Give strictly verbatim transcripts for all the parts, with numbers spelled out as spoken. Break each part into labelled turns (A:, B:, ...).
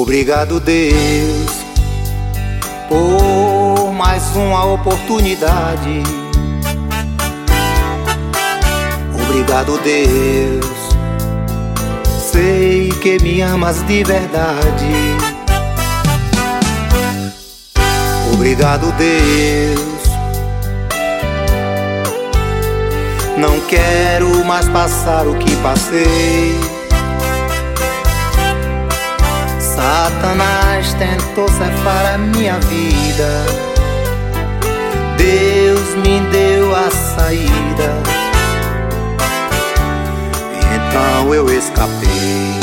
A: Obrigado, Deus, por mais uma oportunidade. Obrigado, Deus, sei que me amas de verdade. Obrigado, Deus, não quero mais passar o que passei. Satanás tentou cefar a minha vida, Deus me deu a saída, então eu escapei.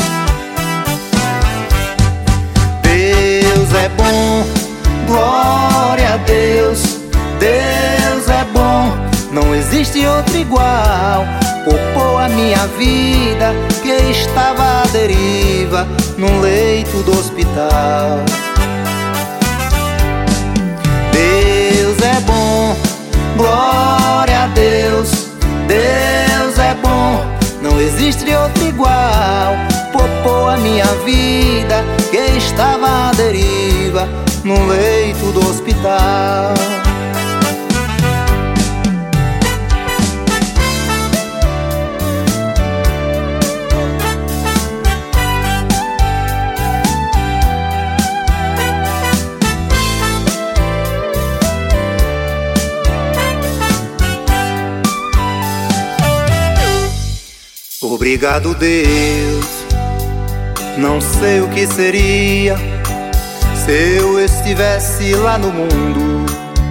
A: Deus é bom, glória a Deus, Deus é bom, não existe outro igual. Poupou a minha vida que estava à deriva num leito do hospital. Deus é bom, glória a Deus, Deus é bom, não existe outro igual. Poupou a minha vida que estava à deriva num leito do hospital. Obrigado, Deus, não sei o que seria se eu estivesse lá no mundo.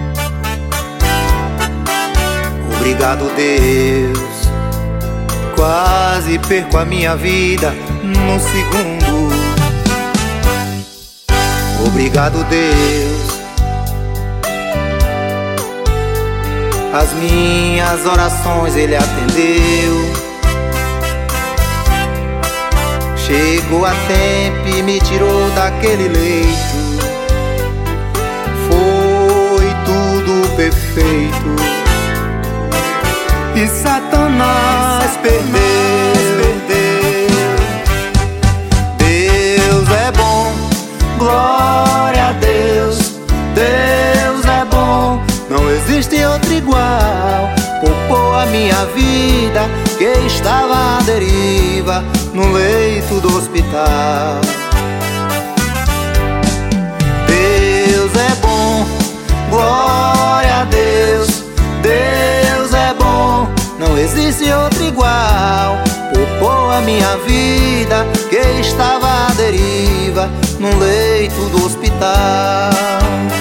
A: Obrigado, Deus, quase perco a minha vida num segundo. Obrigado, Deus, as minhas orações Ele atendeu. Chegou a tempo e me tirou daquele leito. Foi tudo perfeito e Satanás perdeu. Deus é bom, glória a Deus, Deus é bom, não existe outro igual. Poupou a minha vida que estava à deriva no leito do hospital. Deus é bom, glória a Deus, Deus é bom, não existe outro igual. Poupou a minha vida que estava à deriva no leito do hospital.